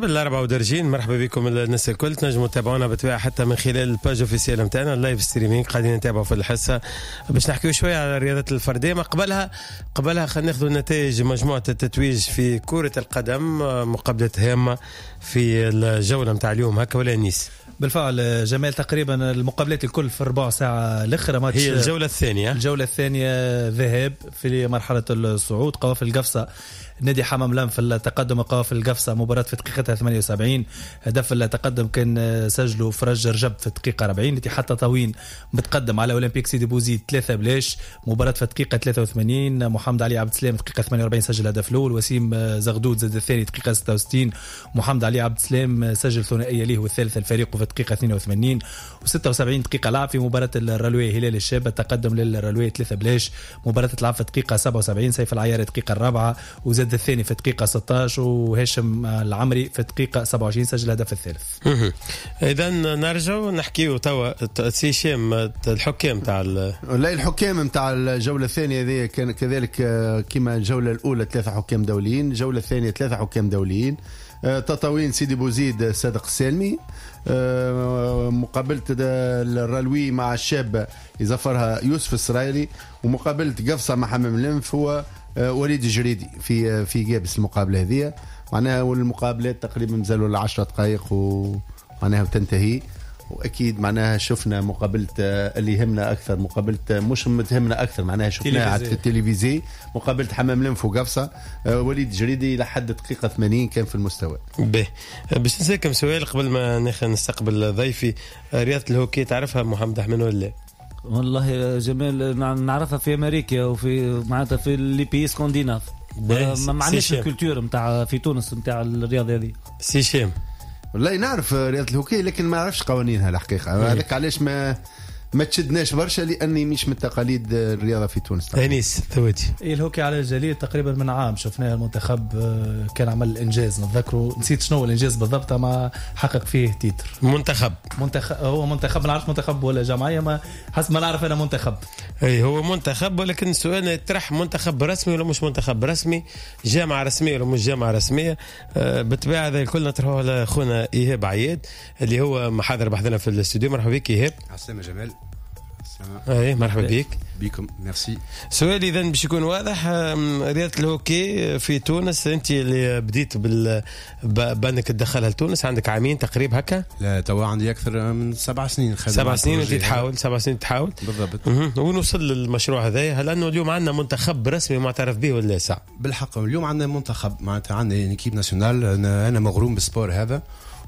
قبل 34 مرحبا بكم الناس الكل. تنجموا تتابعونا بطبيعة حتى من خلال الباج اوفيسيال نتاعنا اللايف ستريمينغ. قاعدين نتابعوا في الحصة باش نحكيو شوية على الرياضة الفردية. ما قبلها خلينا ناخذ نتائج مجموعة التتويج في كرة القدم، مقابلة هامة في الجولة متاع اليوم هكا ولا نيس؟ بالفعل جمال، تقريبا المقابلات الكل في 4 ساعة الأخرى ماتش. هي الجولة الثانية ذهاب في مرحلة الصعود. قوافل القفصة نادي حمام لام في التقدم. قوافل القفصة مباراة في دقيقتها 78. هدف التقدم كان سجله فرج رجب في دقيقة 40. الاتحاد تطاوين متقدم على أولمبيك سيدي بوزيد 3-0. مباراة في دقيقة 83. محمد علي عبد السلام دقيقة 48 سجل الهدف الأول. وسيم زغدود زاد الثاني دقيقة 66. محمد علي عبد السلام سجل ثنائية ليه والثالث الفريق في دقيقة 82 و76 دقيقة لعب في مباراة الرلوية هلال الشاب. التقدم للرلوية 3-0. مباراة تلعب في دقيقة 77. سيف العياري دقيقة 4 وزاد الثاني في دقيقة 16. وهاشم العمري في دقيقة 27 سجل الهدف الثالث. إذا نرجع نحكيو توا سيشيم الحكام تاع الحكام نتاع الجولة الثانية هذه كان كذلك كما الجولة الأولى 3 حكام دوليين، الجولة الثانية 3 حكام دوليين. تطاوين سيدي بوزيد صادق السالمي. مقابلة الرلوي مع الشاب يزفرها يوسف السرايلي. ومقابلة قفصة مع حمام لنف هو وليد الجريدي في جابس المقابلة هذه. معناها والمقابلات تقريبا مازالوا 10 دقائق ومعناها تنتهي. واكيد معناها شفنا مقابله اللي يهمنا اكثر، مقابله مش تهمنا اكثر معناها شفناها على التلفزيون. مقابله حمام لنف وقفصه وليد جريدي لحد دقيقه 80 كان في المستوى. باش نسالكم سؤال قبل ما نستقبل ضيفي. رياضه الهوكي تعرفها محمد احمد ولا؟ والله يا جمال نعرفها في امريكا وفي معناتها في لي بي سكانديناف. ما عندناش الكولتور نتاع في تونس نتاع الرياضه هذه. سيشيم والله نعرف رياضة الهوكي لكن ما نعرفش قوانينها الحقيقة. هذاك علاش ما تشدناش برشا لأني مش من تقاليد الرياضة في تونس. أنيس ثوتي الهوكي على الجليل تقريبا من عام شفناه المنتخب كان عمل إنجاز. نتذكروا نسيت شنو الإنجاز بالضبط ما حقق فيه تيتر. منتخب هو منتخب ما نعرفش منتخب ولا جمعية ما حسب ما نعرف أنا منتخب. أي هو منتخب ولكن السؤال يطرح منتخب رسمي ولا مش منتخب رسمي، جامعة رسمية ولا مش جامعة رسمية. بالطبيعة هذا الكل نطرحه على أخونا إيهاب عياد اللي هو محاضر بحثنا في الاستوديو. مرحبا بك إيهاب. السلام جمال. اي مرحبا بكم ميرسي. سؤالي اذا باش يكون واضح. رياضه الهوكي في تونس انت اللي بديت بانك تدخلها لتونس عندك عامين تقريبا هكا؟ لا توا عندي اكثر من 7 سنين. 7 سنين انت تحاول 7 سنين تحاول بالضبط. وين وصل للمشروع هذا؟ هل انه اليوم عندنا منتخب رسمي معترف به ولا ساعه؟ بالحق اليوم عندنا منتخب معناتها عندنا ايكيب ناسيونال. انا مغروم بالسبور هذا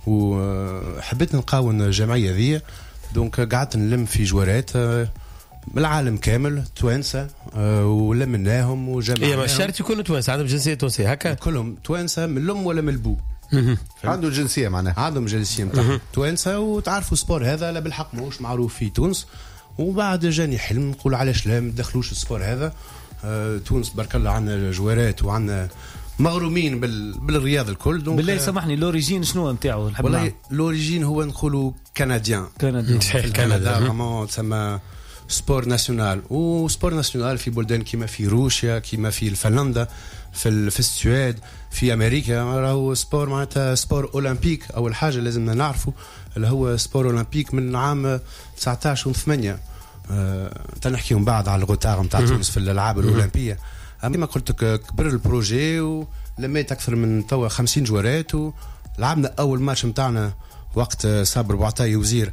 وحبيت نقاون الجمعيه ذي. دونك قعدت نلم في جوارات من العالم كامل توانسه ولمناهم وجمعناهم. ما شرط يكونوا توانسه، عندهم جنسيه تونسيه هكا؟ كلهم توانسه من الام ولا من البو. عنده جنسيه معناها عندهم جنسيه نتاع توانسه. وتعرفوا السبور هذا لا بالحق ماهوش معروف في تونس. وبعد جاني حلم نقول علاش لا ما ندخلوش السبور هذا. تونس بارك الله عندنا جوارات وعندنا مغرومين بالرياضه الكل. دونك بالله سامحني لوريجين شنو نتاعو؟ والله لوريجين هو نقولوا كنديان. كندا vraiment تسمى سبور ناسيونال. وسبور ناسيونال في بلدان كما في روسيا كما في فنلندا في السويد في امريكا راهو سبور معناتها سبور اولمبيك. اول حاجه لازمنا نعرفوا اللي هو سبور اولمبيك من عام 19 و8. تنحكي من بعد على الغوتار نتاع تونس في الالعاب الاولمبيه. كما قلت لك كبر البروجي ولميت اكثر من توا 50 جوارات. ولعبنا اول ماتش نتاعنا وقت صابر بوعطاي وزير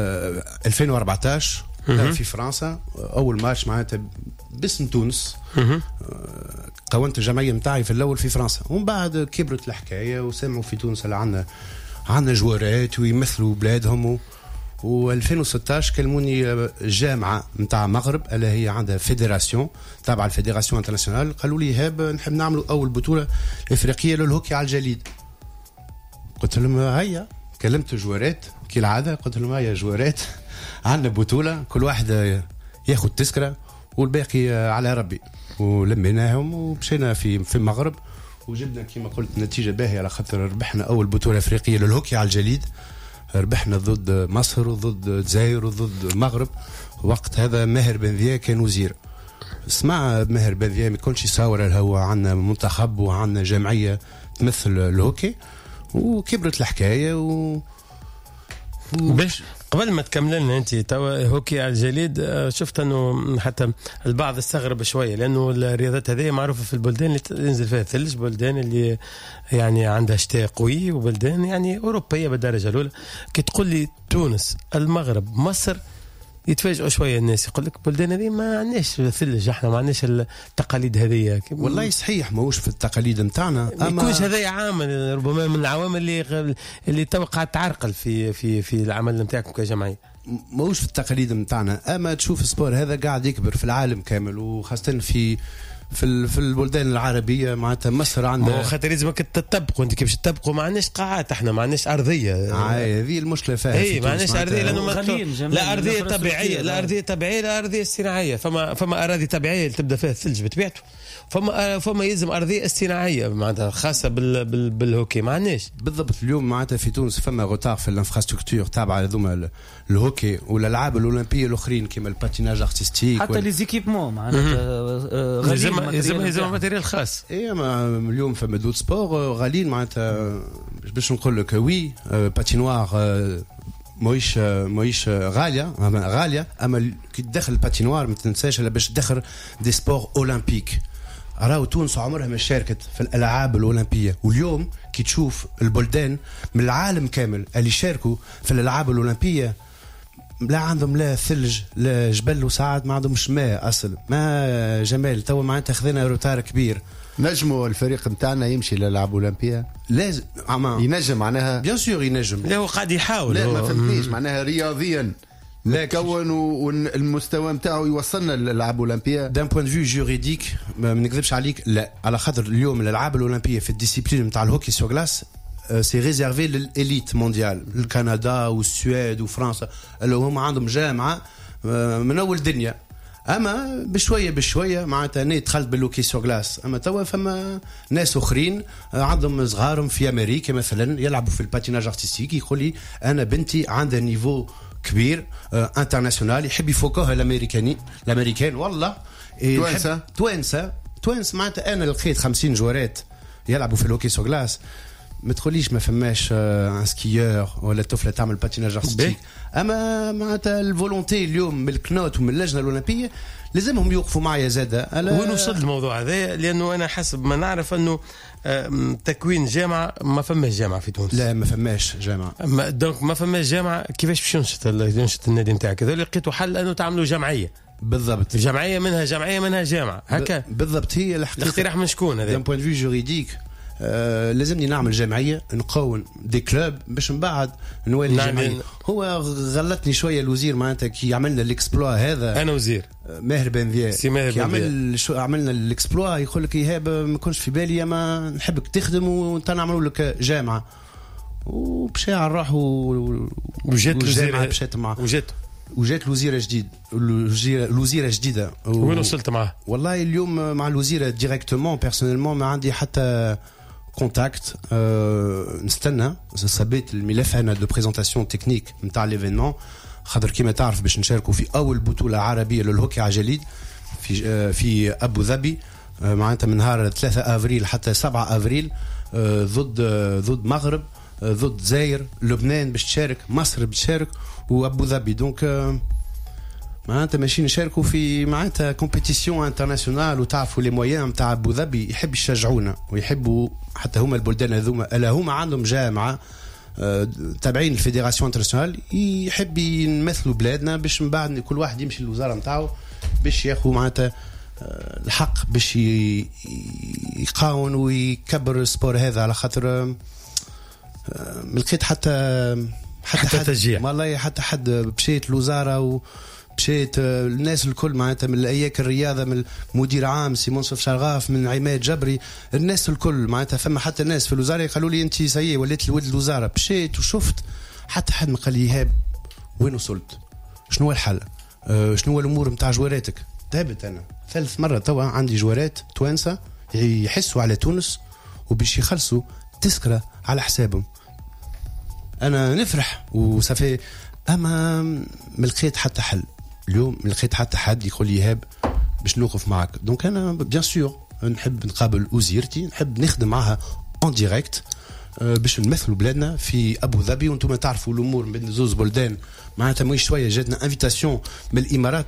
2014 في فرنسا. اول ماتش معناتها باسم تونس. قاونت الجمعيه نتاعي في الاول في فرنسا. ومن بعد كبرت الحكايه وسمعوا في تونس اللي عندنا جوارات ويمثلوا بلادهم. و2016 كلموني جامعه نتاع مغرب اللي هي عندها فيدراسيون تابعه الفيدراسيون انترناسيونال. قالوا لي هاب نحب نعملوا اول بطوله افريقيه للهوكي على الجليد. قلت لهم هيا. كلمت جوارات كالعاده قلت لهم هيا جوارات عندنا بطوله كل واحد ياخذ تذكره والباقي على ربي. ولميناهم ومشينا في المغرب وجبنا كما قلت نتيجه باهيه على خاطر ربحنا اول بطوله افريقيه للهوكي على الجليد. ربحنا ضد مصر وضد الجزائر وضد المغرب. وقت هذا ماهر بن ذيا كان وزير. اسمع ماهر بن ذيا ما يكونش يصور هو عندنا منتخب وعندنا جمعيه تمثل الهوكي وكبرت الحكايه باش قبل ما تكمل لنا انت توا هوكي على الجليد، شفت انه حتى البعض استغرب شويه، لانه الرياضات هذه معروفه في البلدان اللي ينزل فيها الثلج، بلدان اللي يعني عندها شتاء قوي، وبلدان يعني اوروبيه بالدرجه الاولى. كي تقول لي تونس، المغرب، مصر، يتفاجئوا شويه الناس، يقول لك بلدان هذه ما عندناش ثلج، احنا ما عندناش التقاليد هذه. والله صحيح ماهوش في التقاليد نتاعنا، ما يكونش هذا عامل ربما من العوامل اللي توقع تعرقل في العمل نتاعكم كجمعيه. ماهوش في التقاليد نتاعنا، اما تشوف السبور هذا قاعد يكبر في العالم كامل، وخاصه في البلدان العربيه. معناتها مصر عندها خاطر لازمك تطبقوا، انت كيفاش تطبقوا؟ ما عندناش قاعات، احنا ما عندناش ارضيه. هذه المشكله فيها. اي ما عندناش ارضيه، لانه لا ارضيه طبيعيه، لا ارضيه طبيعيه، لا ارضيه صناعيه. فما اراضي طبيعيه اللي تبدا فيها الثلج بطبيعته، فما يلزم ارضيه اصطناعيه معناتها خاصه بالهوكي ما عندناش. بالضبط. اليوم معناتها في تونس فما غوتار في الانفراستركتور تابعه لهذوما الهوكي والالعاب الاولمبيه الاخرين كيما الباتيناج ارتستيك، حتى لي زيكيبمون معناتها يلزم ماتيريال خاص. اي اليوم فما دود سبور غاليين معناتها. باش نقول لك وي باتينوار مويش غاليه، اما كي تدخل الباتينوار ما تنساش الا باش تدخل دي سبور اولمبيك. راهو تونس عمرها ما شاركت في الالعاب الاولمبيه، واليوم كي تشوف البلدان من العالم كامل اللي شاركوا في الالعاب الاولمبيه، لا عندهم لا ثلج لا جبل، وساعات ما عندهمش ماء اصلا. ما جمال توا معناتها خذينا روتار كبير. نجموا الفريق نتاعنا يمشي للالعاب الاولمبيه؟ لازم ينجم معناها بيان سور ينجم. لا هو قاعد يحاول. لا ما فهمتنيش معناها رياضيا مكون والمستوى نتاعو يوصلنا للالعاب الاولمبيه. دان بوين فيو جوريديك ما نكذبش عليك، لا، على خاطر اليوم الالعاب الاولمبيه في الديسيبلين نتاع الهوكي سو غلاس سي ريزيرفي للإليت مونديال، الكندا والسويد وفرنسا اللي هم عندهم جامعه من اول الدنيا. اما بشويه معناتها انا دخلت بالهوكي سو غلاس، اما توا فما ناس اخرين عندهم صغارهم في امريكا مثلا يلعبوا في الباتيناج ارتستيك، يقول لي انا بنتي عندها نيفو كبير انترناسيونال، يحب يفوقوها الامريكان والله. توانسه معناتها انا لقيت 50 جوارات يلعبوا في الهوكي سو غلاس. ما تقوليش ما فماش ان سكيور ولا طفله تعمل باتيناج ارتستيك، اما معناتها الفولونتي اليوم من الكنوت ومن اللجنه الاولمبيه لازمهم يوقفوا معايا زاده. وين وصل الموضوع هذا؟ لانه انا حسب ما نعرف انه تكوين جامعه ما فماش جامعه في تونس. لا ما فماش جامعه. دونك ما فماش جامعه، كيفاش باش ينشط النادي نتاعك؟ هذول لقيتوا حل انه تعملوا جمعيه. بالضبط. جمعيه منها جامعه هكا. بالضبط. هي الاقتراح من شكون هذا؟ دان بوين فيو جوريديك لازمني نعمل جمعيه نقون دي كلوب باش من بعد نولي جمعيه. هو غلطني شويه الوزير معناتها كي عملنا الاكسبلوا هذا. انا وزير ماهر بن كي عملنا الاكسبلوا يقول لك ايهاب ما كنتش في بالي، ما نحبك تخدم وانت نعملوا لك جامعه. وبشاع نروح وجات الوزير وجات الوزيره جديده. وين وصلت معاه؟ والله اليوم مع الوزيره ديريكتومون بيرسونيلمون ما عندي حتى كونتاكت. نستنى صبيت الملف انا دو بريزونطاسيون تكنيك نتاع ليفينمون، خاطر كيما تعرف باش نشاركوا في اول بطوله عربيه للهوكي على جليد في ابو ظبي معناتها من نهار 3 افريل حتى 7 افريل ضد مغرب، ضد زاير، لبنان باش تشارك، مصر بتشارك، وابو ظبي. دونك معناتها ماشيين نشاركوا في معناتها كومبيتيسيون انترناسيونال، وتعرفوا لي مويان نتاع ابو ظبي يحب يشجعونا ويحبوا حتى هما البلدان هذوما الا هما عندهم جامعه تابعين الفيدراسيون انترناسيونال يحب يمثلوا بلادنا باش من بعد كل واحد يمشي للوزاره نتاعو باش ياخذ معناتها الحق باش يقاون ويكبر السبور هذا. على خاطر لقيت حتى تشجيع والله، حتى حد مشيت الوزاره ومشيت الناس الكل معناتها من الاياك الرياضه، من مدير عام سي منصف شرغاف، من عماد جبري، الناس الكل معناتها فما حتى ناس في الوزاره قالوا لي انت سيء وليت الولد الوزاره. مشيت وشفت حتى حد ما قال لي ايهاب وين وصلت، شنو هو الحل، شنو هو الامور نتاع جواراتك. تعبت انا ثالث مره توا عندي جوارات توانسه يحسوا على تونس وباش يخلصوا تذكره على حسابهم. انا نفرح وصافي، اما ما لقيت حتى حل. اليوم ما لقيت حتى حد يقول لي ايهاب باش نوقف معك. دونك انا بيان سور نحب نقابل وزيرتي، نحب نخدم معها اون ديريكت، باش نمثلوا بلادنا في ابو ظبي. وانتم تعرفوا الامور بين زوز بلدان معناتها مش شويه جاتنا انفيتاسيون من الامارات،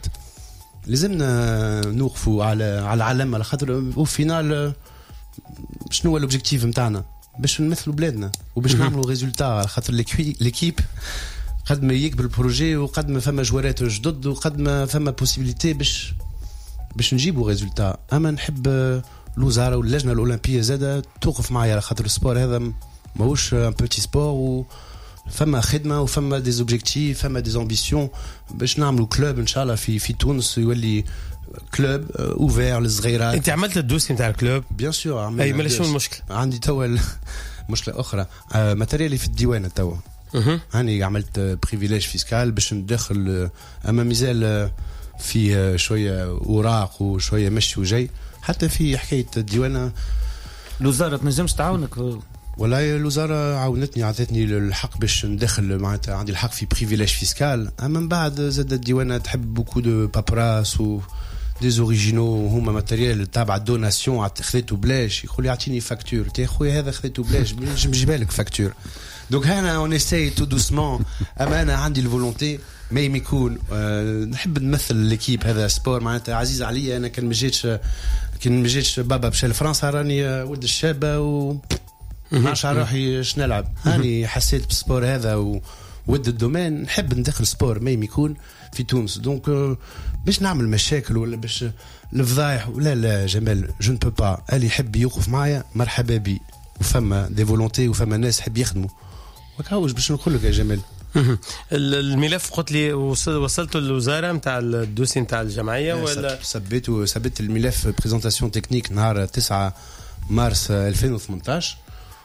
لازمنا نوقفوا على العلم على خاطر وفينال شنو هو الاوبجيكتيف نتاعنا باش نمثلوا بلادنا وباش نعملوا ريزولتا على خاطر ليكيب قد ما يكبر البروجي وقد ما فما جوارات جدد وقد ما فما بوسيبيليتي باش نجيبوا ريزولتا. اما نحب الوزاره واللجنه الاولمبيه زاده توقف معايا على خاطر السبور هذا ماهوش ان بوتي سبور فما خدمه وفما دي زوبجيكتيف فما دي امبيسيون باش نعملوا كلوب ان شاء الله في تونس يولي كلوب اوفير للصغيرات. انت عملت الدوسي نتاع الكلوب بيان سور. اي مالا شنو المشكله؟ عندي توا مشكله اخرى ماتيريالي في الديوانه توا. هاني عملت بريفيليج فيسكال باش ندخل اما مازال في شويه اوراق وشويه مشي وجاي حتى في حكايه الديوانه. الوزاره تنجمش تعاونك؟ والله الوزاره عاونتني عطتني الحق باش ندخل معناتها عندي الحق في بريفيليج فيسكال. اما من بعد زاد الديوانه تحب بوكو دو بابراس و دي زوريجينو هما ماتيريال تابع الدوناسيون خذيته بلاش يقول لي اعطيني فاكتور تي خويا هذا خذيته بلاش نجيب لك فاكتور. دونك هنا اون اساي تو دوسمون. اما انا عندي الفولونتي ما يكون نحب نمثل ليكيب هذا سبور معناتها عزيز عليا. انا كان ما جيتش بابا مشى لفرنسا راني ولد الشابه و ماش روحي اش نلعب. هاني حسيت بالسبور هذا وود الدومين نحب ندخل سبور ما يكون في تونس. دونك باش نعمل مشاكل ولا باش الفضايح لا جمال جو نبو با. اللي يحب يوقف معايا مرحبا بي وفما دي فولونتي وفما ناس يحب يخدموا وكاوش باش نقول لك يا جمال. الملف قلت لي وصلته للوزاره نتاع الدوسي نتاع الجمعيه ولا ثبت الملف بريزونطاسيون تكنيك نهار 9 مارس 2018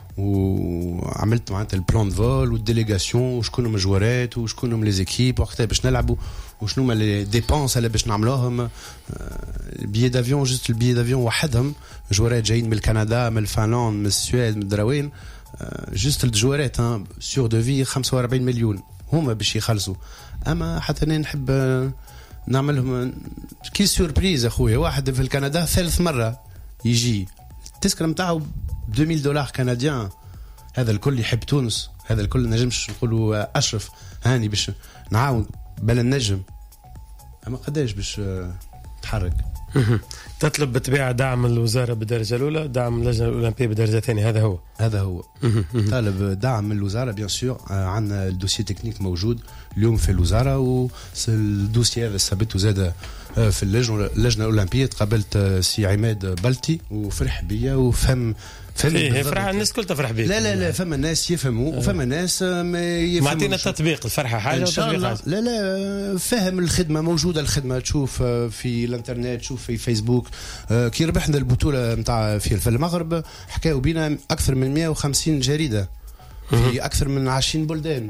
وعملت معناتها البلان فول والديليغاسيون وشكون هما الجوارات وشكون هما لي زيكيب وقتها باش نلعبوا وشنو هما لي ديبونس اللي باش نعملوهم. البيي دافيون جست البيي دافيون وحدهم جوارات جايين من كندا من الفنلند من السويد من الدراوين جست الجوارات سور دو في 45 مليون هما باش يخلصوا. اما حتى انا نحب نعملهم كي سوربريز اخويا. واحد في الكندا ثالث مره يجي التذكره نتاعو $2000 كنديان. هذا الكل يحب تونس. هذا الكل نجمش نقولوا اشرف هاني باش نعاون بل النجم. اما قداش باش تحرك؟ تطلب بالطبيعه دعم الوزاره بالدرجه الاولى دعم اللجنه الاولمبيه بالدرجه الثانيه. هذا هو طالب دعم من الوزاره بيان سور. عندنا الدوسي تكنيك موجود اليوم في الوزاره والدوسي هذا ثبته زاد في اللجنه الاولمبيه. تقابلت سي عماد بلتي وفرح بيا وفهم فرحة الناس كل تفرح بيك. لا فما ناس يفهموا وفما ناس ما يفهموا. معطينا التطبيق الفرحة حاجة إن شاء الله. لا فهم الخدمة موجودة. الخدمة تشوف في الانترنت تشوف في فيسبوك. كي ربحنا البطولة متاع في المغرب حكاوا بينا أكثر من 150 جريدة في أكثر من 20 بلدان.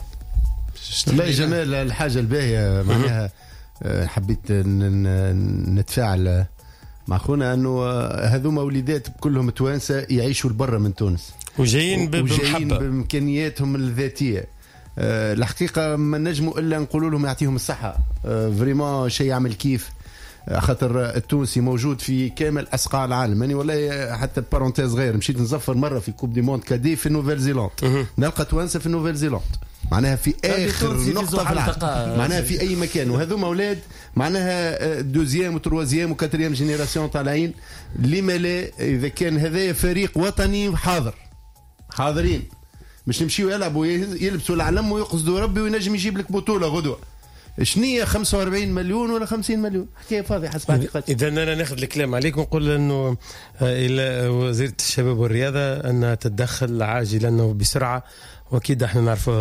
لا جمال الحاجة الباهية معناها حبيت نتفاعل مع خونا انه هذوما وليدات كلهم توانسه يعيشوا لبرا من تونس وجايين بامكانياتهم الذاتيه. الحقيقه ما نجموا الا نقولوا لهم يعطيهم الصحه. فريمون شيء يعمل كيف خاطر التونسي موجود في كامل اسقاع العالم. يعني والله حتى بارونتيز غير مشيت نزفر مره في كوب دي موند كادي في نوفيل زيلاند نلقى توانسه في نوفيل زيلاند معناها في اخر نقطه في العالم معناها في اي مكان. وهذوما اولاد معناها دوزيام وتروازيام وكاتريام جينيراسيون طالعين. لما لا اذا كان هذايا فريق وطني حاضرين مش نمشيو يلعبوا يلبسوا العلم ويقصدوا ربي وينجم يجيب لك بطوله غدوه. شنية 45 مليون ولا 50 مليون حكايه فاضيه حسب حقيقتي. اذا انا ناخذ الكلام عليك ونقول انه الى وزيره الشباب والرياضه انها تتدخل عاجلا وبسرعه. واكيد احنا نعرفوا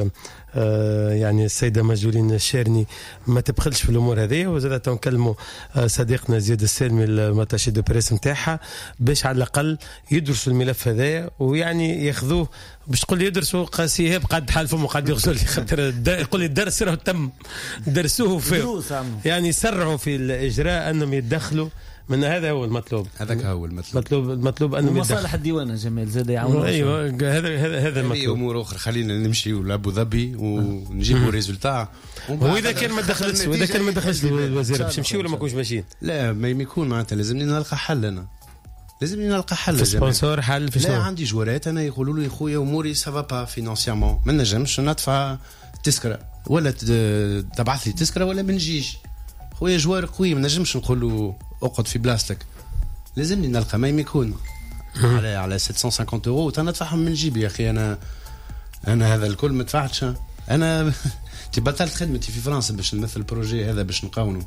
يعني السيده مجولين الشيرني ما تبخلش في الامور هذه. وزادت نكلموا صديقنا زياد السالمي الماتاشي دو بريس نتاعها باش على الاقل يدرسوا الملف هذايا ويعني ياخذوه باش تقول لي يدرسوا قاسيه قد حالفهم وقد يغسل خاطر يقول لي الدرس راه تم درسوه فيه يعني يسرعوا في الاجراء انهم يتدخلوا من هذا هو المطلوب. هذاك هو المطلوب انه مصالح الديوان جمال زاد يعاونوا. ايوه هذا المطلوب. امور اخرى خلينا نمشيو لابو ظبي ونجيبوا ريزولتا. واذا كان ما دخلش الوزير باش نمشيو ولا ما كونش ماشيين. لا ما يكون معناتها لازمني نلقى حل. انا لازم نلقى حل. في سبونسور حل في لا عندي جوارات انا يقولوا لي خويا اموري سافا با فينانسيامون ما نجمش ندفع تذكره ولا تبعث لي تذكره ولا ما نجيش. خويا جوار قوي ما نجمش نقول له اقعد في بلاصتك. لازمني نلقى ما يكون على 750 اورو تندفعهم من جيبي يا اخي. انا هذا الكل ما دفعتش. انا بطلت خدمتي في فرنسا باش نمثل البروجي هذا باش نقاونه.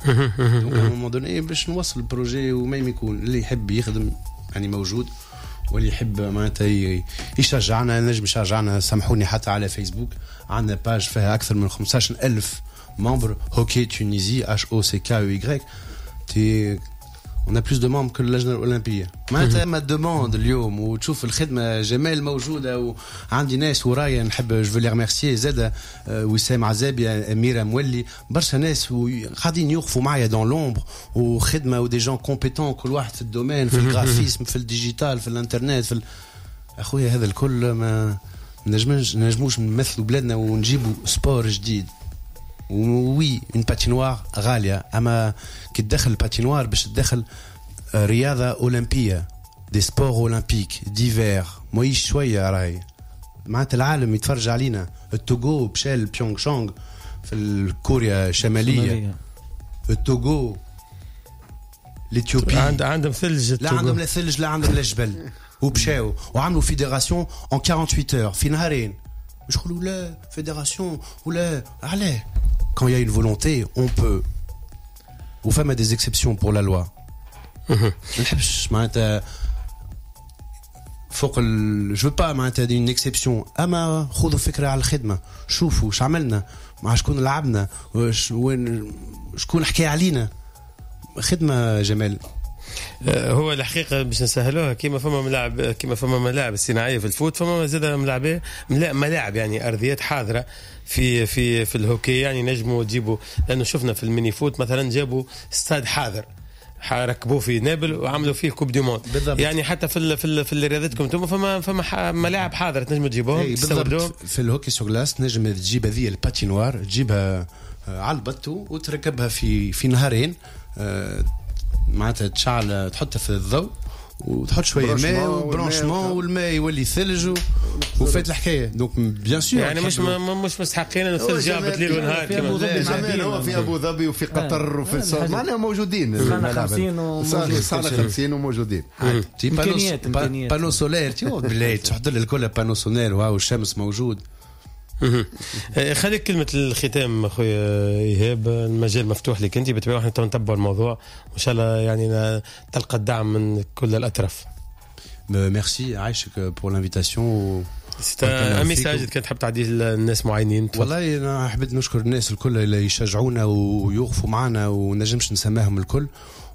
باش نوصل البروجي وما يكون اللي يحب يخدم يعني موجود واللي يحب معناتها يشجعنا نجم يشجعنا. سامحوني حتى على فيسبوك عندنا باج فيها اكثر من 15,000 ممبر هوكي تونيزي HOCKEY. On a plus de membres que اللجنة الأولمبية. معناتها ما demande اليوم وتشوف الخدمة جمال موجودة وعندي ناس ورايا نحب جو لي ريميرسيي زاده وسام عزابي أميرة مولي برشا ناس قاعدين يوقفوا معايا دون لومبر وخدمة ودي جون كومبيتون كل واحد في الدومين في الجرافيسم في الديجيتال في الانترنت في أخويا هذا الكل ما نجموش نمثلوا بلادنا ونجيبوا سبور جديد. وي اون باتينوار غاليه اما كي تدخل الباتينوار باش تدخل رياضه اولمبيه دي سبور اولمبيك ديفير مويش شويه راهي معناتها العالم يتفرج علينا. التوغو مشى بيونغ شانغ في كوريا الشماليه. التوغو الاثيوبي عندهم ثلج. لا عندهم لا ثلج لا عندهم لا جبل ومشاو وعملوا فيدراسيون en 48 heures في نهارين. مش يقولوا لا فيدراسيون ولا علاه. Quand il y a une volonté, on peut. Ou femme a des exceptions pour la loi. نحبش معناتها فوق je veux pas معناتها une exception. أما خذوا فكرة على الخدمة. شوفوا وش عملنا مع شكون لعبنا وين شكون حكى علينا. خدمة جمال. هو الحقيقة باش نسهلوها كيما فما ملاعب الصناعية في الفوت فما زاد ملاعب يعني أرضيات حاضرة في الهوكي يعني نجموا تجيبوا. لأنه شفنا في الميني فوت مثلا جابوا استاد حاضر ركبوه في نابل وعملوا فيه كوب دي موند. يعني حتى في رياضتكم انتم فما ملاعب حاضرة تنجموا تجيبوهم تستوردوهم. في الهوكي سو غلاس نجم تجيب هذه الباتينوار تجيبها على البطو وتركبها في نهارين معناتها تشعل تحطها في الضوء وتحط شويه ماء وبرانشمون والماء يولي ثلج وفات الحكايه. دونك بيان سور يعني مش مستحقين انه الثلج جابت ليل ونهار كما هو في ابو ظبي وفي قطر وفي السعوديه معناها موجودين. صار 50 وموجودين. امكانيات بانو سولير بالله تحط لي الكل بانو سولير وهاو الشمس موجود. خليك كلمة الختام أخويا إيهاب. المجال مفتوح لك أنت بتبقى احنا نتبع الموضوع وإن شاء الله يعني تلقى الدعم من كل الأطراف. ميرسي عايشك بور لانفيتاسيون. أمي ساجد كنت حاب تعدي الناس معينين. والله أنا حبيت نشكر الناس الكل اللي يشجعونا ويوقفوا معنا ونجمش نسماهم الكل.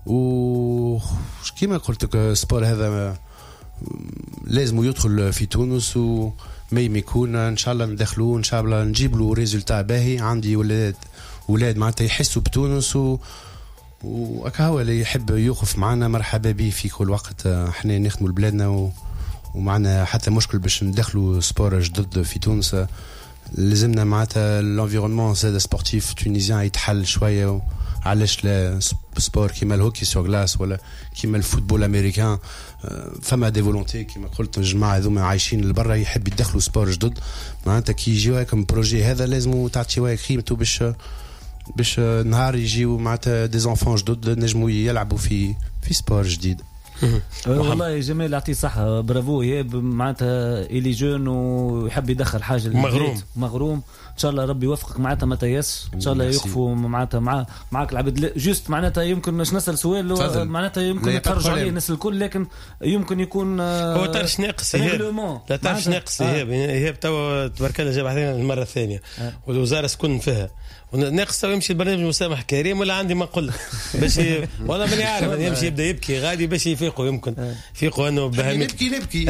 وكما قلت لك سبور هذا لازم يدخل في تونس ما يكون ان شاء الله ندخلوه ان شاء الله نجيب له ريزلتا باهي. عندي ولاد معناتها يحسوا بتونس وهكا اللي يحب يوقف معنا مرحبا به في كل وقت. احنا نخدموا لبلادنا ومعنا حتى مشكل باش ندخلوا سبور جدد في تونس. لازمنا معناتها الانفيرونمون زاد سبورتيف تونيزيان يتحل شويه. علاش لا سبور كيما الهوكي سور غلاس ولا كيما الفوتبول امريكان فما دي فولونتي كيما قلت الجماعه هذوما عايشين لبرا يحب يدخلوا سبور جدد. معناتها كي يجيو هكا بروجي هذا لازم تعطيوه قيمته باش نهار يجيو معناتها دي زونفون جدد نجموا يلعبوا في سبور جديد. والله يا جمال يعطيه صحة برافو. هي معناتها إلي جون ويحب يدخل حاجة مغروم إن شاء الله ربي يوفقك معناتها ما تياس إن شاء الله يوقفوا معناتها معك العبد. جوست معناتها يمكن باش نسأل سؤال معناتها يمكن يتفرج عليه الناس الكل لكن يمكن يكون هو طرش ناقص لا طرش ناقص هي توا تبارك الله جاب علينا المرة الثانية والوزارة سكن فيها ناقص يمشي البرنامج مسامح كريم ولا عندي ما نقول باش والله ماني عارف يمشي يبدا يبكي غادي باش يفيقوا يمكن يفيقوا انه بهمي نبكي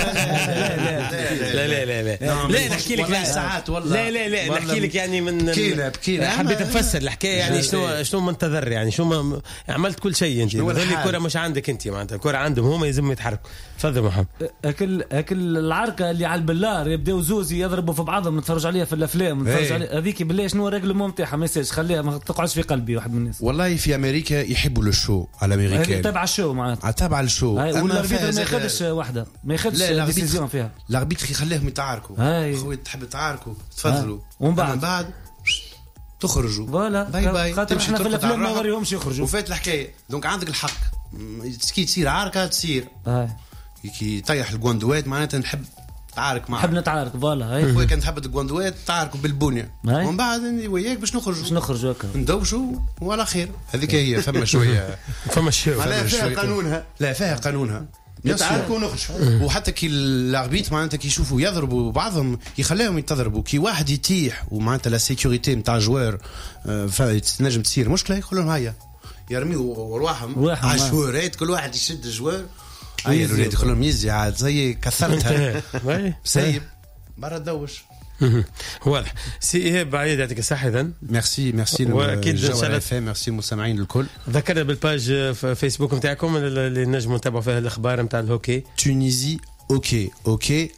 لا نحكي لك ساعات والله لا نحكي لك يعني من حبيت افسر الحكايه يعني شنو منتظر يعني شنو عملت كل شيء انت الكره مش عندك انت معناتها الكره عندهم هما يلزم يتحركوا. تفضل محمد. اكل العركه اللي على البلار يبداو زوزي يضربوا في بعضهم نتفرج عليها في الافلام نتفرج عليها هذيك بالله شنو الرجل ممتعه ما يسالش خليها ما تقعدش في قلبي واحد من الناس. والله في امريكا يحبوا الشو على امريكا تبع الشو معناتها تابعه للشو. والاربيتر ما ياخذش واحده، ما ياخذش ديسيزيون فيها. الاربيتر يخليهم يتعاركوا. خويا تحب تعاركوا تفضلوا، ومن بعد تخرجوا فوالا باي باي. خاطر احنا في الافلام ما نوريهمش يخرجوا وفات الحكايه. دونك عندك الحق كي تصير عاركه تصير كي طيح الجواندوات معناتها نحب تعارك معك، نحب نتعارك فوالا. خويا كان تحب الجواندوات تعاركوا بالبنيه ومن بعد وياك باش نخرجوا هكا ندوشوا وعلى خير. هذيك هي فما شويه فما شويه فيها قانونها. لا فيها قانونها نتعاركوا ونخرجوا. وحتى كي الاربيت معناتها كي يشوفوا يضربوا بعضهم يخليهم يتضربوا. كي واحد يتيح ومعناتها لا سيكوريتي نتاع جوار تنجم تصير مشكله يقول لهم هيا يرميوا رواحهم على الجوارات، كل واحد يشد الجوار هيا الولاد يقول لهم يزي عاد زي كثرتها سايب برا تدوش. واضح. سي إيهاب بعيد يعطيك الصحة. إذن ميرسي واكيد ان شاء الله ميرسي المستمعين الكل. ذكرنا بالباج في فيسبوك نتاعكم اللي نجموا نتابعوا فيها الاخبار نتاع الهوكي. تونيزي اوكي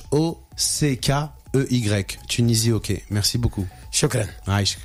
HOCKEY تونيزي اوكي. ميرسي بوكو. شكرا. عايشك.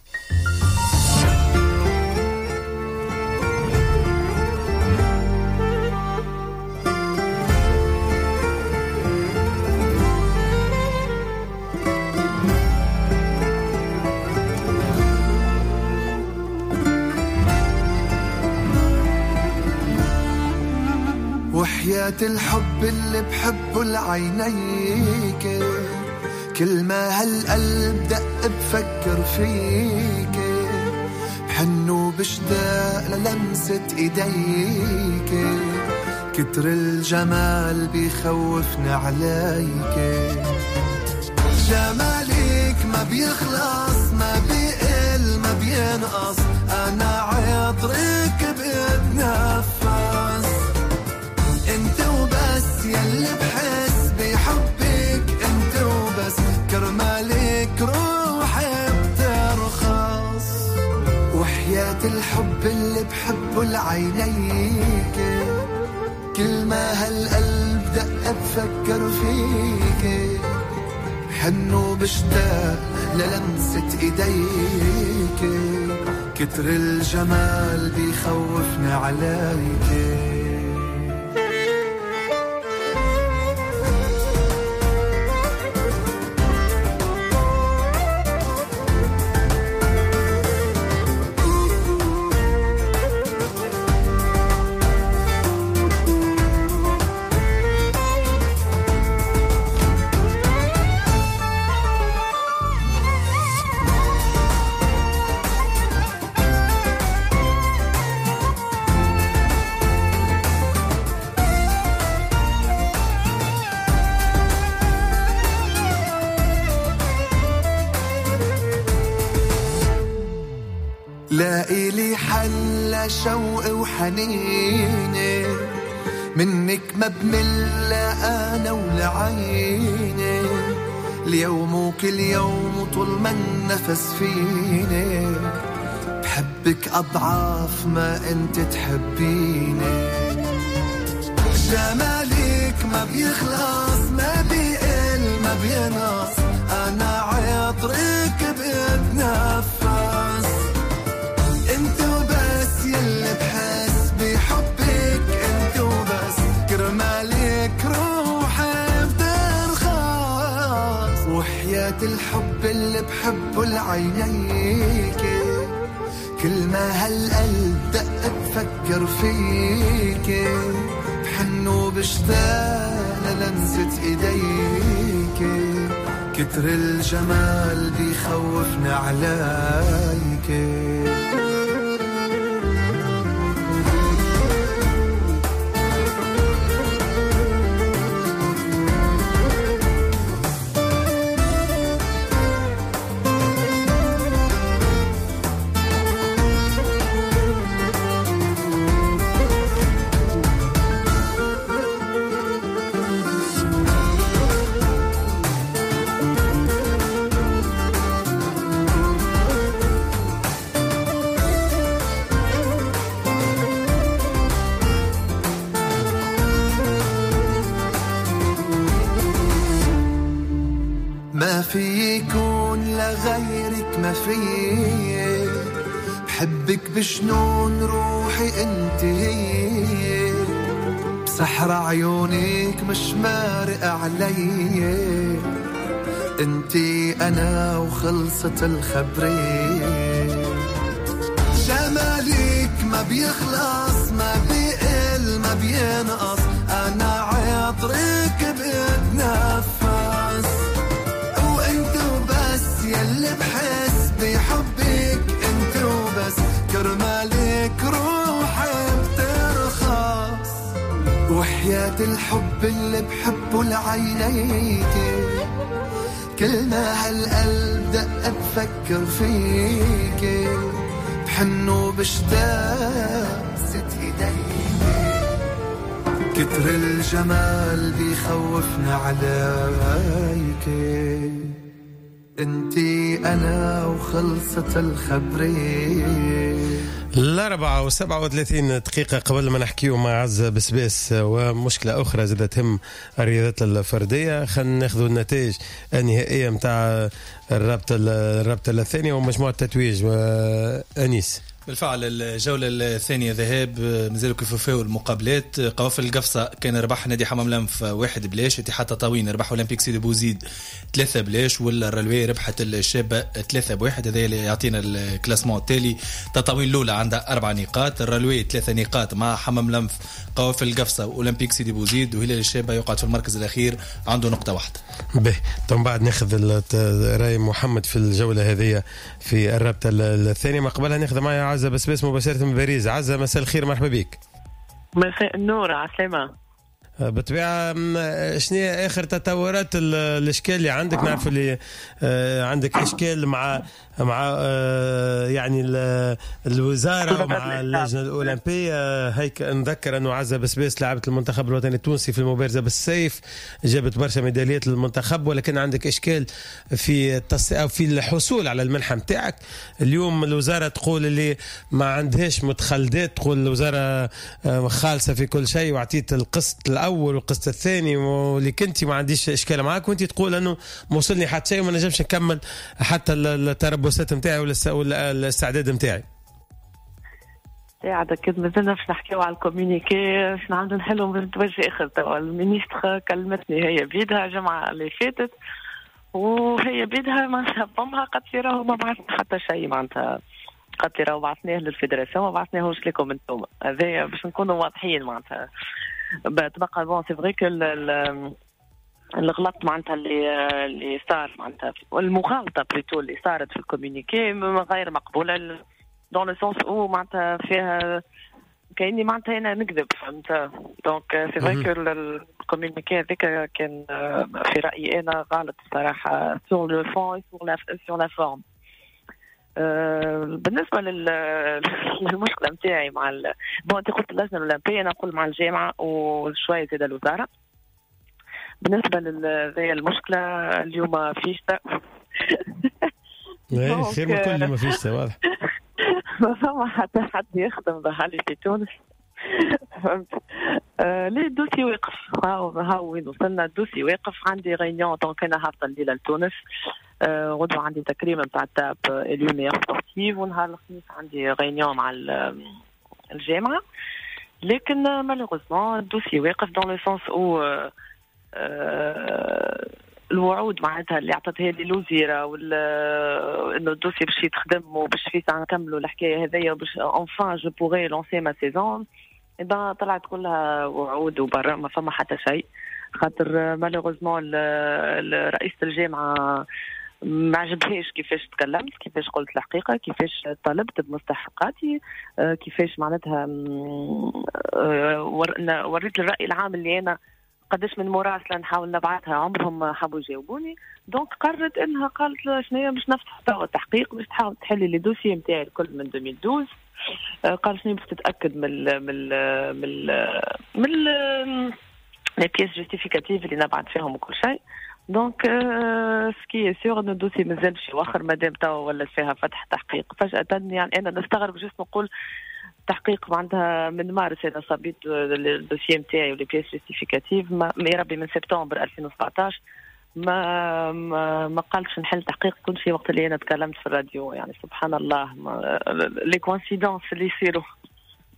وحياة الحب اللي بحبه لعينيك، كل ما هالقلب دق بفكر فيك، بحن وبشتاق للمسة ايديك، كتر الجمال بيخوفني عليك، جمالك ما بيخلص ما بيقل ما بينقص، انا عطرك بتنفس، انت وبس يلي بحس بحبك، انت وبس كرمالك روحي بترخص، وحياة الحب اللي بحبه لعينيك، كل ما هالقلب دق بفكر فيك، بحن وبشتاق للمسة ايديك، كتر الجمال بيخوفني عليك. لاقي لي حل شوق وحنيني، منك ما بمل انا ولعيني، اليوم وكل يوم طول ما النفس فيني، بحبك اضعاف ما انت تحبيني، جمالك ما بيخلص ما بيقل ما بينقص، انا عطرك بتنفس، انت وبس يلي بحس بحبك، انت وبس كرمالك روحي بترخص، وحياة الحب اللي بحبه لعينيك، كل ما هالقلب دق بفكر فيك، بحن وبشتاق للمسة ايديك، كتر الجمال بيخوفني عليك. ما في يكون لغيرك ما في، بحبك بجنون روحي انت هي، سحر عيونك مش مارق علي، انتي انا وخلصت الخبرية. جمالك ما بيخلص، ما بيقل ما بينقص، انا عطرك بتنفس، وانت وبس يلي بحس بحبك، انت وبس كرمالك روحي بترخص. وحياة الحب اللي بحبه لعينيكي، كل ما هالقلب دق بفكر فيكي، بحن وبشتاق ست ايديكي. كتر الجمال بيخوفنا عليكي، انتي انا وخلصت الخبرية. 4:37 دقيقة قبل ما نحكيو مع عزة بسباس ومشكلة أخرى زادة تهم الرياضات الفردية. خلينا ناخذوا النتائج النهائية متاع الرابطة الثانية ومجموعة التتويج. أنيس، بالفعل الجولة الثانية ذهاب مازالوا كيفوا المقابلات. قوافل القفصة كان ربح نادي حمام لنف 1 بلاش، اتحاد تطاوين ربح اولمبيك سيدي بوزيد 3 بلاش، والرلوية ربحت الشابة 3-1. هذا اللي يعطينا الكلاسمون التالي. تطاوين الأولى عندها 4 نقاط، الرلوية 3 نقاط مع حمام لنف، قوافل القفصة واولمبيك سيدي بوزيد، وهلال الشابة يقعد في المركز الأخير عنده نقطة واحدة. به ثم بعد ناخذ رأي محمد في الجولة هذه في الرابطة الثانية. ما قبلها ناخذ معي عزة بسباس مباشرة من باريس. عزة، مساء الخير، مرحبا بك. مساء النور، عسلامة. بالطبيعة شنو هي آخر تطورات الإشكال اللي عندك؟ نعرف اللي عندك إشكال مع يعني الوزارة ومع اللجنة الأولمبية. هيك نذكر أنه عزة بسباس لعبت المنتخب الوطني التونسي في المبارزة بالسيف، جابت برشا ميداليات للمنتخب، ولكن عندك إشكال في الحصول على المنحة متاعك. اليوم الوزارة تقول اللي ما عندهاش متخلدات، تقول الوزارة خالصة في كل شيء، وعطيت القسط الأول والقسط الثاني، واللي كنتي ما عنديش إشكال معاك، وانتي تقول أنه موصلني حتى شيء وما نجمش نكمل حتى التربصات متاعي ولا الاستعداد متاعي. عاد كده مازلنا باش نحكيو على الكوميونيكي، باش نعاودو نحلو من وجه اخر. توا المينيستر كلمتني هي بيدها الجمعه اللي فاتت، وهي بيدها معناتها بامها قد راهو ما بعثنا حتى شيء، معناتها قد راهو بعثناه للفيدراسيون، ما بعثناهوش لكم انتم. هذايا باش نكونوا واضحين. معناتها تبقى بون سي فري كو الغلط معناتها اللي صار، معناتها المغالطه بليتو اللي صارت في الكوميونيكي غير مقبوله، دون لو سونس او معناتها فيها كأني معناتها انا نكذب، فهمت؟ دونك سي فري كو الكوميونيكي هذاك كان في رايي انا غلط الصراحه سور لو فون سور لا فورم. بالنسبه للمشكله نتاعي مع بون انت قلت اللجنه الاولمبيه، انا نقول مع الجامعه وشويه زاد الوزاره. بالنسبه لهذه المشكله اليوم فيشتا خير من كل ما فيشتا واضح. ما فما حتى حد يخدم بحالي في تونس، فهمت؟ ليه الدوسي واقف، هاو وين وصلنا، الدوسي واقف. عندي غينيون دونك انا هابطه الليله لتونس، غدوه عندي تكريم نتاع التاب اليومير سبورتيف، ونهار الخميس عندي غينيون مع الجامعه. لكن مالوغوزمون الدوسي واقف دون لو سونس او الوعود معناتها اللي عطتها لي الوزيره انه الدوسي باش يتخدم وباش في ساعه نكملوا الحكايه هذيا وباش انفان جو بوغي لونسي ما سيزون، اذا طلعت كلها وعود وبرا ما فما حتى شيء. خاطر مالوغوزمون رئيسة الجامعه ما عجبهاش كيفاش تكلمت، كيفاش قلت الحقيقه، كيفاش طلبت بمستحقاتي، كيفاش معناتها وريت الراي العام اللي انا قداش من مراسله نحاول نبعثها عمرهم حبوا يجاوبوني. دونك قررت انها قالت شنو باش نفتح تحقيق باش تحاول تحلي لي دوسي نتاعي الكل من 2012. قال شنو باش تتاكد من لي بيس جوستيفيكاتيف اللي نبعث فيهم وكل شيء. دونك سكي سيغ انه الدوسي مازال باش يوخر مادام توا ولا فيها فتح تحقيق فجاه. يعني انا نستغرب جست نقول تحقيق عندها من مارس انا صبيت الدوسيي نتاعي ولي بيس جوستيفيكاتيف يا ربي من سبتمبر 2017 ما قالش نحل تحقيق كل شيء وقت اللي انا تكلمت في الراديو. يعني سبحان الله لي كوانسيدونس اللي يصيروا.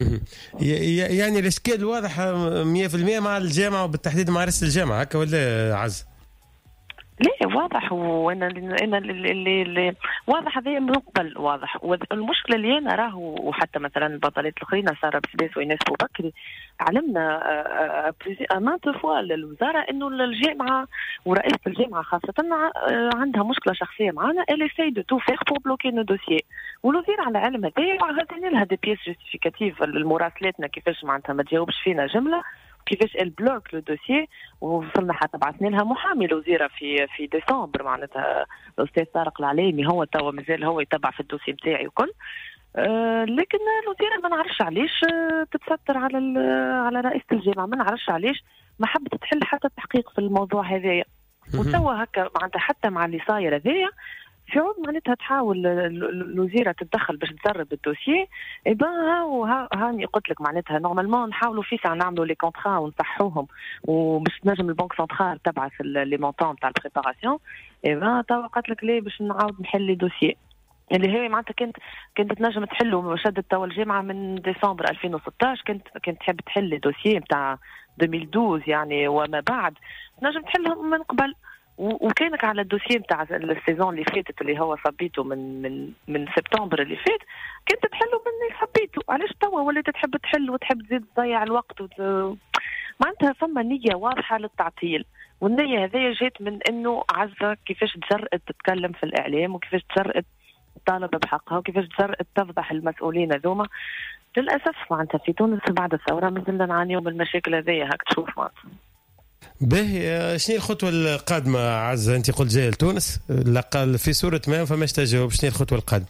يعني الاشكال واضح 100% مع الجامعه وبالتحديد مع رئيس الجامعه هكا ولا عز؟ لا واضح، وانا اللي واضح هذا من قبل واضح. والمشكله اللي انا راه وحتى مثلا البطلات الاخرين ساره بسباس وإناس بوبكري علمنا امانت فوا الوزاره انه الجامعه ورئيسه الجامعه خاصه عندها مشكله شخصيه معنا، elle essaye de tout faire pour bloquer nos dossiers. والوزير على علم هذايا وعطينا لها دي بيس جوستيفيكاتيف المراسلاتنا كيفاش معناتها ما تجاوبش فينا جمله كيفاش البلوك لو دوسيي. وصلنا حتى بعثنا لها محامي الوزيره في ديسمبر معناتها الاستاذ طارق العليمي، هو توا مازال هو يتبع في الدوسي نتاعي وكل. لكن الوزيره ما نعرفش علاش تتستر على رئيسه الجامعه، ما نعرفش علاش ما حبت تحل حتى التحقيق في الموضوع هذايا. وتوا هكا معناتها حتى مع اللي صاير هذايا في عود معناتها تحاول الوزيره تتدخل باش تسرب الدوسيي. هاني قلت لك معناتها نورمالمون نحاولوا في ساعه نعملوا لي كونطرا ونصحوهم وباش تنجم البنك سنترال تبعث لي مونطون تاع البريباراسيون. توا قالت لك ليه باش نعاود نحل لي دوسيي اللي هي معناتها كانت تنجم تحله. شدت توا الجامعه من ديسمبر 2016 كانت تحب تحل لي دوسيي نتاع 2012 يعني وما بعد، تنجم تحلهم من قبل. وكانك على الدوسيي نتاع السيزون اللي فاتت اللي هو صبيته من سبتمبر اللي فات كنت تحله من اللي صبيته. علاش توا ولات تحب تحل وتحب تزيد تضيع الوقت معناتها فما نية واضحة للتعطيل. والنية هذه جات من انه عزة كيفاش تجرأت تتكلم في الاعلام وكيفاش تجرأت تطالب بحقها وكيفاش تجرأت تفضح المسؤولين هذوما. للاسف معناتها في تونس بعد الثورة مازلنا نعانيو من المشاكل هذه. هاك تشوف معناتها باهي. شنو الخطوه القادمه عزة؟ انت قلت جاي لتونس لقال في صوره ما فماش تجاوب، شنو الخطوه القادمه؟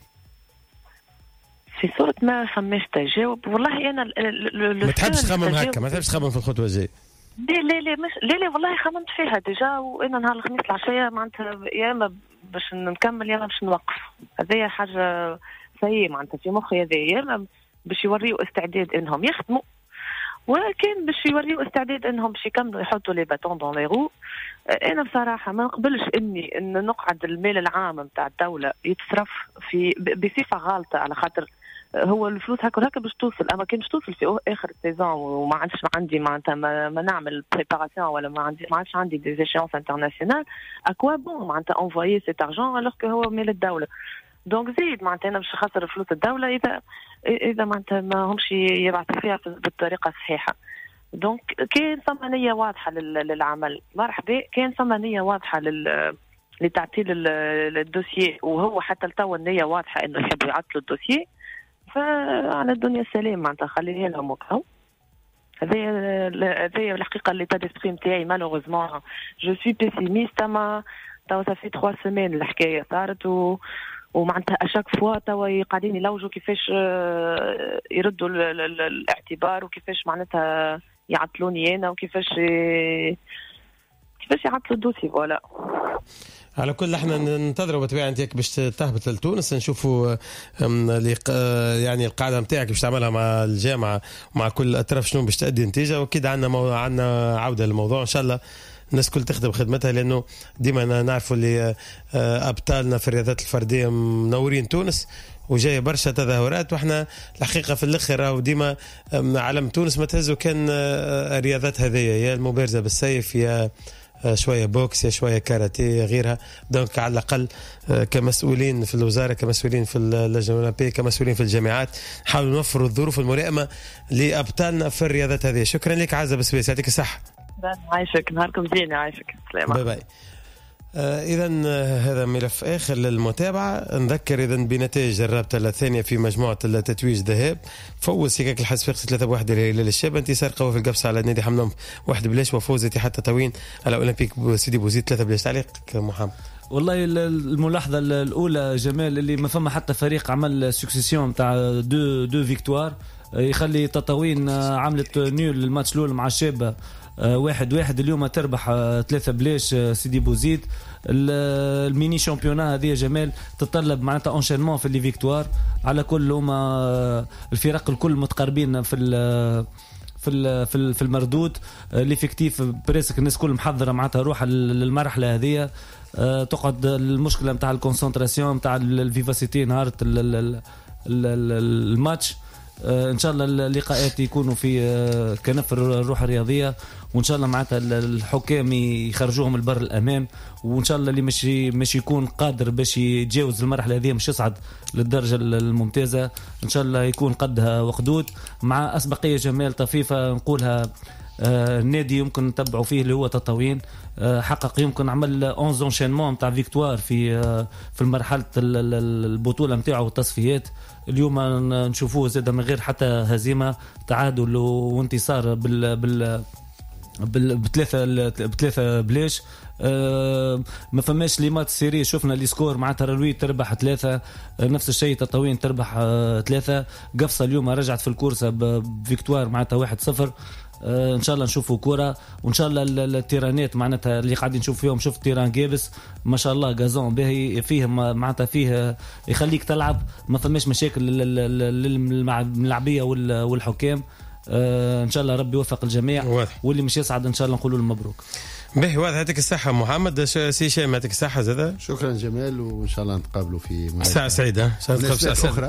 في صوره ما فماش تجاوب. والله انا ما تحبش تخمم هكا، ما تحبش تخمم في الخطوه الجايه؟ لا والله خممت فيها ديجا. وانا نهار الخميس العشيه معناتها يا اما باش نكمل يا اما باش نوقف. هذه حاجه سيئه معناتها في مخي. هذه يا اما باش يوريوا استعداد انهم يخدموا ولكن باش يوريوا استعداد انهم باش يكملوا يحطوا لي باتون دون لي رو. انا بصراحه ما نقبلش ان نقعد المال العام نتاع الدوله يتصرف في بصفه غلطه، على خاطر هو الفلوس هكا باش توصل. اما كان باش توصل في اخر السيزون وما عندي معناتها ما نعمل بريباراسيون ولا ما عادش عندي دي ايشيونس انترناسيونال اكوا بون معناتها انفويي سيت ارجون الوغ كو هو مال الدوله. دونك زيد معناتها انا باش خاطر فلوس الدوله اذا معناتها ما همش يبعثوا فيها بالطريقه الصحيحه. دونك كان ثم نيه واضحه للعمل مرحبا، كان ثم نيه واضحه لتعطيل الدوسيي، وهو حتى لتوا النيه واضحه انه يحبوا يعطلوا الدوسيي. فعلى الدنيا السلام معناتها خليها لهم وكاو. هذه الحقيقه اللي تدسبري نتاعي مالوغوزمون جو سوي بيسيميست. اما توا صافي 3 سيمين الحكايه صارت ومعناتها اشاك فوا توا قاعدين يلوجوا كيفاش يردوا الاعتبار وكيفاش معناتها يعطلوني انا وكيفاش يعطلوا الدوسي. فوالا على كل احنا ننتظروا بطبيعه انت باش تهبط لتونس نشوفوا يعني القاعده نتاعك باش تعملها مع الجامعه ومع كل الاطراف شنو باش تؤدي نتيجه. واكيد عندنا عوده للموضوع ان شاء الله الناس كل تخدم خدمتها، لانه ديما نعرفوا اللي ابطالنا في الرياضات الفرديه منورين تونس وجايه برشا تظاهرات. واحنا الحقيقه في الاخر راهو ديما علم تونس ما تهزوا كان الرياضات هذه يا المبارزه بالسيف يا شويه بوكس يا شويه كاراتيه غيرها. دونك على الاقل كمسؤولين في الوزاره كمسؤولين في اللجنه الاولمبيه كمسؤولين في الجامعات نحاولوا نوفروا الظروف الملائمه لابطالنا في الرياضات هذه. شكرا لك عزة بسبيس، يعطيك الصحه. عايشك نهاركم زين. عايشك سلامة. باي باي. إذا هذا ملف آخر للمتابعة. نذكر إذا بنتائج الرابطة الثانية في مجموعة التتويج ذهاب. فوز سكاك الحصفاقسي 3-1 للهلال الشاب. انتصار قوي في القفص على نادي حمام 1-0. وفوز اتحاد تطاوين على أولمبيك سيدي بوزيد 3-0. تعليق محمد؟ والله الملاحظة الأولى جمال اللي ما فما حتى فريق عمل سكسيسيون تاع دو فيكتوار يخلي تطاوين عملت نيول الماتش الأول مع الشابة 1-1. اليوم تربح 3 سيدي بوزيد. الميني شامبيونا هذه جمال تتطلب معناتها اونشينمون في لي فيكتوار على كل هما الفرق الكل متقاربين في المردود. ليفيكتيف بريسك الناس كل محضره معناتها روحها للمرحله هذه. تقعد المشكله نتاع الكونسنتراسيون نتاع الفيفاسيتي نهار الماتش ان شاء الله اللقاءات يكونوا في كنف الروح الرياضيه، وان شاء الله معناتها الحكام يخرجوهم البر الامان، وان شاء الله اللي مش يكون قادر باش يتجاوز المرحله هذه مش يصعد للدرجه الممتازه، ان شاء الله يكون قدها وقدود. مع اسبقيه جمال طفيفه نقولها، النادي يمكن نتبعوا فيه اللي هو تطاوين، حقق يمكن عمل 11 انشينمون نتاع فيكتوار في المرحله البطوله نتاعو والتصفيات. اليوم نشوفوه زاد من غير حتى هزيمه، تعادل وانتصار بثلاثه بلاش. ما فماش لي مات سيري، شفنا لي سكور مع ترويج تربح 3، نفس الشيء تطاوين تربح 3. قفصه اليوم رجعت في الكورسه بفيكتوار معناتها 1-0. ان شاء الله نشوفوا كرة، وان شاء الله التيرانات معناتها اللي قاعدين نشوف فيهم، شوف تيران جابس ما شاء الله، غازون باهي فيه معناتها فيه يخليك تلعب، ما فماش مشاكل للملاعبيه والحكام. ان شاء الله ربي يوفق الجميع، واللي مش يصعد ان شاء الله نقولوا له مبروك. باهي واضح. يعطيك الصحة محمد. سي شيء يعطيك الصحة زاده. شكرا جمال، وإن شاء الله نتقابلوا في ساعة سعيدة. ساعة أخرى.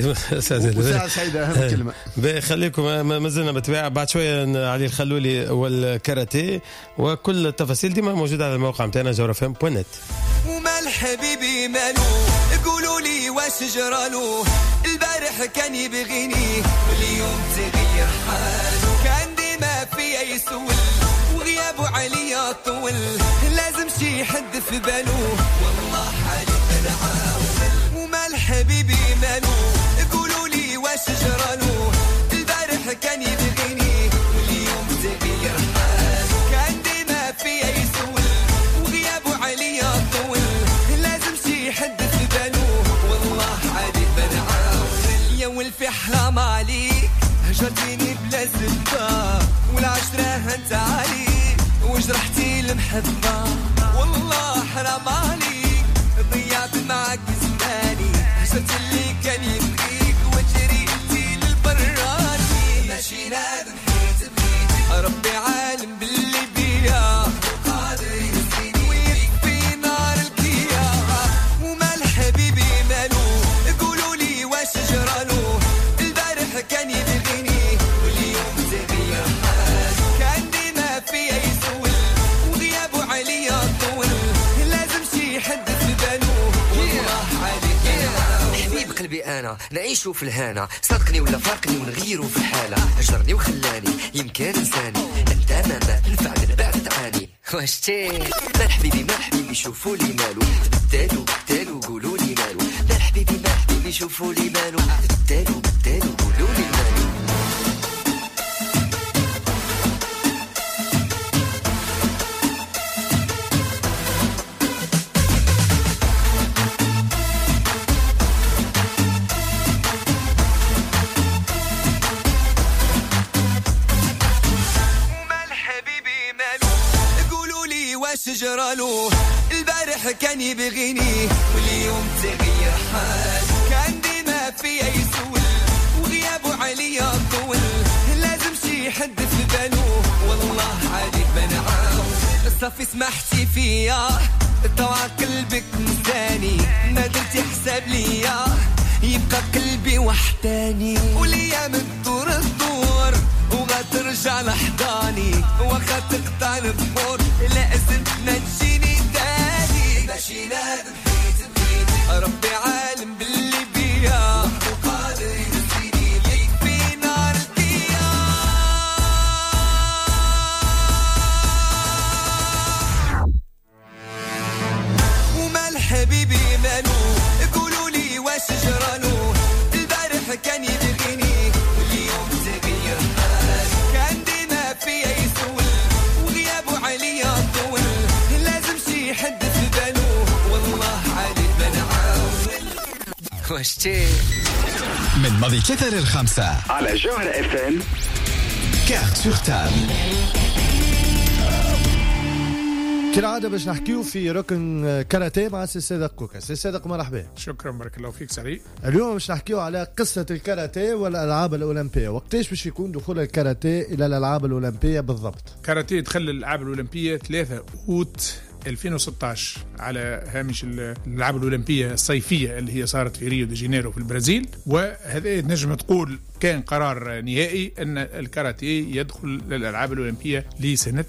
ساعة سعيدة أهم كلمة. باهي خليكم ما زلنا بتباع بعد شوية علي الخلولي والكاراتيه، وكل التفاصيل دي موجودة على الموقع متاعنا جورفم.net. وما الحبيبي مالو قولوا لي واش جرالو، البارح كان يبغيني واليوم تغير حاله، كان ديما فيا يسول وغيابه عليا طول، لازم شي حد في بالو والله حالي بنعاول. وما الحبيبي مالو قولوا لي واش جرالو، البارح كان يبغيني واليوم تغير حاله، كان ديما فيا يسول وغيابه عليا طول، لازم شي حد في بالو والله حالي بنعاول. يا ولفي حرام عليك هجرتيني بلا زبده، والعشرة هنت عليك وجرحتي المحبة، والله حرام عليك ضيعت معك زماني، هجرت اللي كان يبغيك وجريتي للبراني، ماشي نادم حيت بغيتك، ربي عالم باللي بيا قادر ينسيني ويكفي نار الكيا. وما الحبيبي مالو قولوا لي واش جرالو، البارح كان يبغيني واليوم تغير حاله، كان ديما فيا يسول وغيابه عليا طول، لازم شي حد في بالو والله عليك. حبيب قلبي انا نعيشو في الهنا، صدقني ولا فارقني ونغيرو في الحاله، هجرني وخلاني يمكن انساني، انت امامه نفع من بعد تعاني. واش تي ما الحبيبي شوفوا لي مالو، بدالو قولوا لي مالو، ما الحبيبي شوفوا لي مالو، بدالو قولوا لي مالو. جرالو، البارح كان يبغيني واليوم تغير حال، كان ديما فيا يسول وغيابه عليا طول، لازم شي حد في بالو والله عليك بنعاون. صافي سمحتي فيا طوع قلبك نساني، ما درتي حساب ليا يبقى قلبي وحداني، والايام تدور وغترجع لحضاني، وخا تقطع البحور لازم تنجيني تاني، ماشي نادم حيت بغيتك، ربي عالم باللي بيا وقادر ينسيني يكفي نار الكيا. وما الحبيبي مالو قولوا لي واش جرالو، البارح كان يبغيني واليوم تغير حاله، كان ديما فيا يسول وغيابه عليا طول، لازم شي حد في بالو والله عليك بنعاون. واش تي من ماضي 3 ل5 على جوهرة FM كارت سور تابل. كالعادة باش نحكيو في ركن كاراتيه مع سي صادق كوكا. سي صادق مرحبا. شكرا بارك الله فيك سعيد. اليوم باش نحكيو على قصة الكاراتيه والألعاب الأولمبية، وقتاش باش يكون دخول الكاراتيه إلى الألعاب الأولمبية بالضبط؟ كاراتيه دخل الألعاب الأولمبية 3 أوت 2016 على هامش الألعاب الأولمبية الصيفية اللي هي صارت في ريو دي جانيرو في البرازيل. وهذا نجم تقول كان قرار نهائي أن الكاراتيه يدخل للألعاب الأولمبية لسنة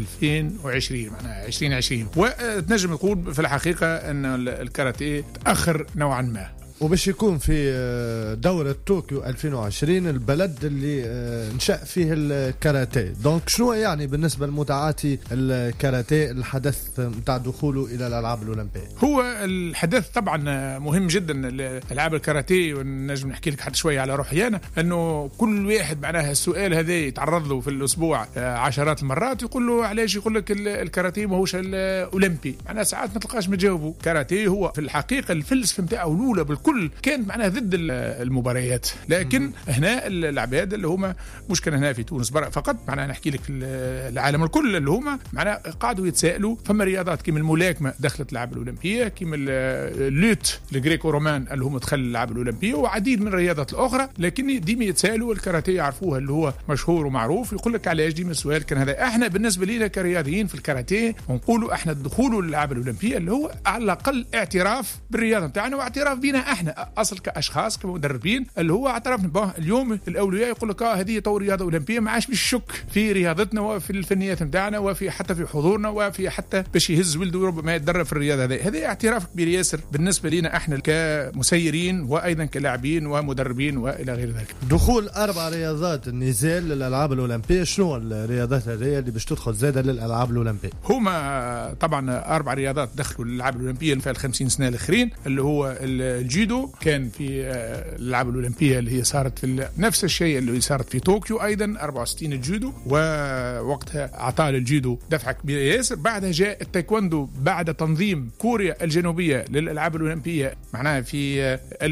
2020 معناها 2020. وتنجم تقول في الحقيقة أن الكاراتيه تأخر نوعا ما، وباش يكون في دورة طوكيو 2020 البلد اللي نشأ فيه الكاراتيه. دونك شنو يعني بالنسبة لمتعاتي الكاراتيه الحدث متاع دخوله إلى الألعاب الأولمبية؟ هو الحدث طبعا مهم جدا الألعاب الكاراتيه، ونجم نحكي لك حتى شوية على روحي أنا أنه كل واحد معناها السؤال هذا يتعرض له في الأسبوع عشرات المرات، يقول له علاش يقول لك الكاراتيه ما هوش الأولمبي. معناها ساعات ما تلقاش ما تجاوبه. كاراتيه هو في الحقيقة الفلسفة متاعه الأولى بالكل كانت معناها ضد المباريات، لكن هنا العباد اللي هما مش كان هنا في تونس فقط، معناها نحكي لك في العالم الكل اللي هما معناها قاعدوا يتسائلوا. فما رياضات كيما الملاكمه دخلت الالعاب الاولمبيه، كيما اللوت الجريكو رومان اللي هما دخل الالعاب الاولمبيه، وعديد من الرياضات الاخرى. لكن ديما يتسائلوا الكاراتيه يعرفوها اللي هو مشهور ومعروف، يقول لك علاش ديما السؤال كان هذا. احنا بالنسبه لنا كرياضيين في الكاراتيه ونقولوا احنا دخولوا للالعاب الاولمبيه اللي هو على الاقل اعتراف بالرياضه نتاعنا واعتراف بينا احنا اصل كاشخاص كمدربين، اللي هو اعترفنا اليوم الاولياء يقول لك هذه تو رياضه اولمبيه، ما عادش بالشك في رياضتنا وفي الفنيات نتاعنا وفي حتى في حضورنا وفي حتى باش يهز ولده ربما يتدرب في الرياضه هذه اعتراف كبير ياسر بالنسبه لنا احنا كمسيرين وايضا كلاعبين ومدربين والى غير ذلك. دخول 4 رياضات النزال للالعاب الاولمبيه، شنو الرياضات هذه اللي باش تدخل زاده للالعاب الاولمبيه؟ هما طبعا 4 رياضات دخلوا للالعاب الاولمبيه في ال50 سنه الاخرين، اللي هو الجودو كان في الالعاب الاولمبيه اللي هي صارت في نفس الشيء اللي صارت في طوكيو ايضا 64 الجودو، ووقتها اعطى للجودو دفعه كبيره ياسر. بعدها جاء التايكوندو بعد تنظيم كوريا الجنوبيه للالعاب الاولمبيه معناها في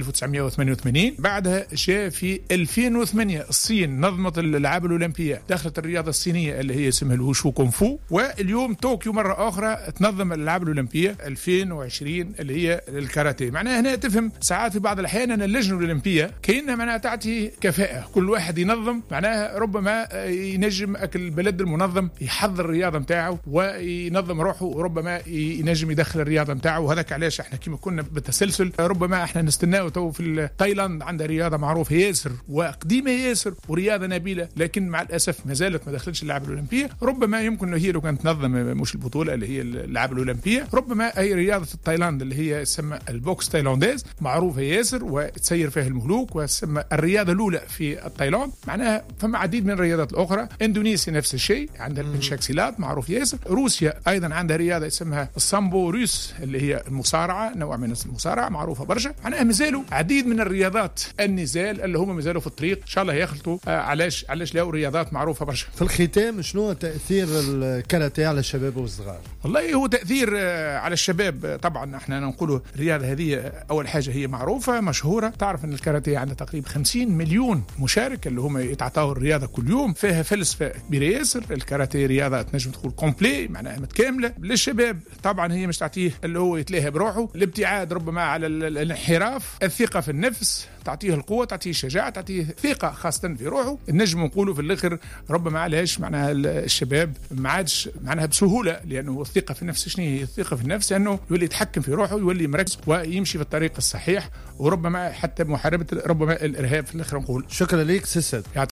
1988. بعدها جاء في 2008 الصين نظمت الالعاب الاولمبيه، دخلت الرياضه الصينيه اللي هي اسمها الوشو كونفو. واليوم طوكيو مره اخرى تنظم الالعاب الاولمبيه 2020 اللي هي الكاراتيه. معناها هنا تفهم ساعات في بعض الأحيان أن اللجنة الأولمبية كأنها معناها تعطي كفاءة، كل واحد ينظم معناها ربما ينجم البلد المنظم يحضر الرياضة متاعه وينظم روحه، وربما ينجم يدخل الرياضة متاعه. وهذاك علاش احنا كما كنا بالتسلسل ربما احنا نستناو تو في تايلاند عندها رياضة معروفة ياسر وقديمة ياسر ورياضة نبيلة، لكن مع الأسف ما زالت ما دخلتش الألعاب الأولمبية. ربما يمكن هي لو كانت تنظم مش البطولة اللي هي الألعاب الأولمبية، ربما أي رياضة تايلاند اللي هي تسمى البوكس تايلانديز معروفة ياسر وتسير فيها الملوك وتسمى الرياضة الأولى في تايلاند. معناها فما عديد من الرياضات الأخرى. إندونيسيا نفس الشيء عندها البنشاكسيلات معروف ياسر. روسيا أيضا عندها رياضة اسمها السامبو روس اللي هي المصارعة، نوع من المصارعة معروفة برشا. معناها مازالوا عديد من الرياضات النزال اللي هم مازالوا في الطريق، إن شاء الله يخلطوا. علاش لاو رياضات معروفة برشا. في الختام شنو تأثير الكاراتيه على الشباب والصغار؟ والله هو تأثير على الشباب طبعا احنا نقولوا الرياضة هذه أول حاجة هي معروفة مشهورة. تعرف ان الكاراتيه عنده تقريبا 50 مليون مشارك اللي هم يتعطاوا الرياضة كل يوم، فيها فلسفة كبيرة ياسر. الكاراتيه رياضة تنجم تقول كومبلي معناها متكاملة للشباب. طبعا هي مش تعطيه اللي هو يتلاهى بروحه، الابتعاد ربما على الانحراف، الثقة في النفس، تعطيه القوة، تعطيه الشجاعة، تعطيه ثقة خاصة في روحه. النجم نقوله في الآخر ربما علاش معناها الشباب ما عادش معناها بسهولة، لأنه الثقة في النفس. شنو هي الثقة في النفس؟ أنه يولي يتحكم في روحه، يولي مركز ويمشي في الطريق الصحيح، وربما حتى محاربة ربما الإرهاب في الآخر نقول. شكرا لك سيد.